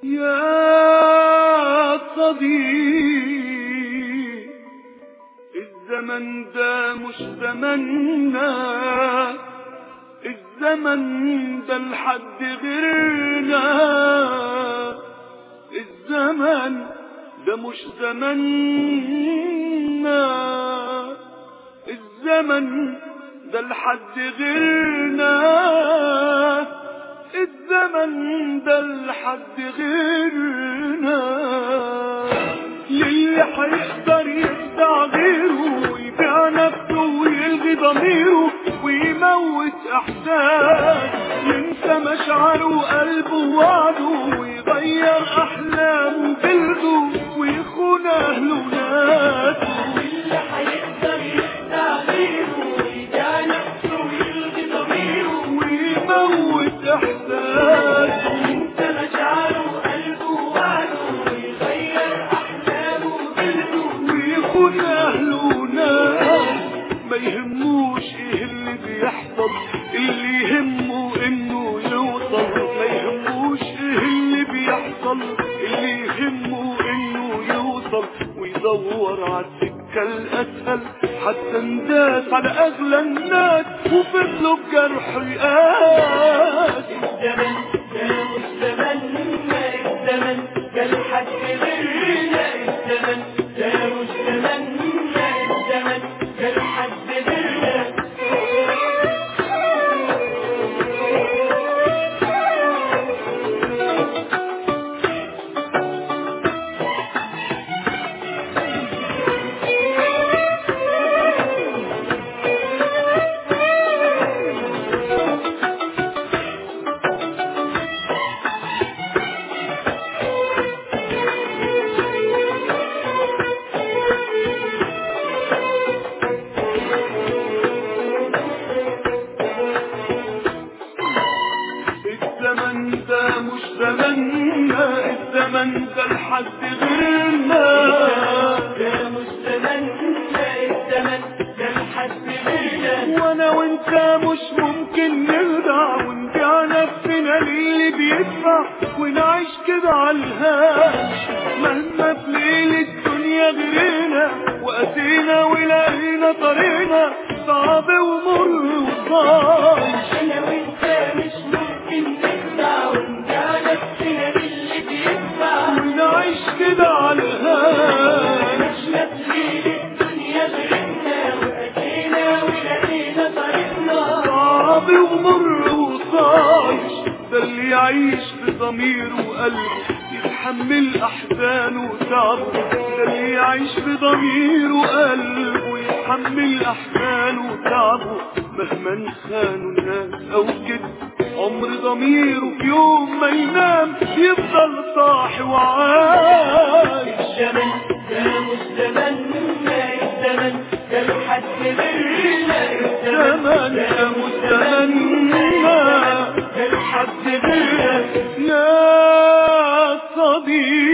يا صديق الزمن ده مش زمننا، الزمن ده لحد غيرنا، الزمن ده مش زمننا، الزمن ده لحد غيرنا، الزمن ده لحد غيرنا. للي هيقدر يخدع غيره ويبيع نفسه ويلغي ضميره ويموت احساس، ينسى مشاعره وقلبه ووعده ويغير احلامه وجلده ويخون اهله وناسه. للي هيقدر يخدع غيره ويبيع نفسه ويلغي ضميره ويموت احساسه، ينسى مشاعره وقلبه ووعده ويغير احلامه وجلده ويخون اهله وناسه. ما يهموش ايه اللي بيحصل، اللي يهمه انه يوصل. ما يهموش ايه اللي بيحصل، اللي يهمه انه يوصل ويدور على السكة الاسهل حتى نداس على اغلى الناس وفضلوا بجرحه يقاس. الزمن ده مش زمننا، الزمن ده لحد غيرنا، الزمن ده مش زمننا، الزمن ده لحد غيرنا. الزمن ده مش زمننا، الزمن ده لحد غيرنا، ده مش زمننا، الزمن ده لحد غيرنا. وانا وانت مش ممكن نرجع ونبيع نفسنا للي بيدفع ونعيش كده عالهاش مهما في ليل الدنيا غيرنا وقاسينا ولقينا طريقنا صعب ومر وصعب. انا وانت مش ممكن نخدع ونبيع نفسنا للي بيدفع ونعيش كده عالهاش عشنا في ليل الدنيا غيرنا وقاسينا ولقينا طريقنا صعب ومر وصايش. ده اللي يعيش بضميره وقلبه يتحمل احزانه وتعبه، ده اللي يعيش بضميره وقلبه يتحمل احزانه وتعبه مهما خانوا الناس او كده عمر ضميره في يوم ما ينام يفضل صاحي وعايش. الزمن ده مش زمننا، الزمن ده لحد غيرنا، الزمن ده مش زمننا ده لحد غيرنا. يا صديق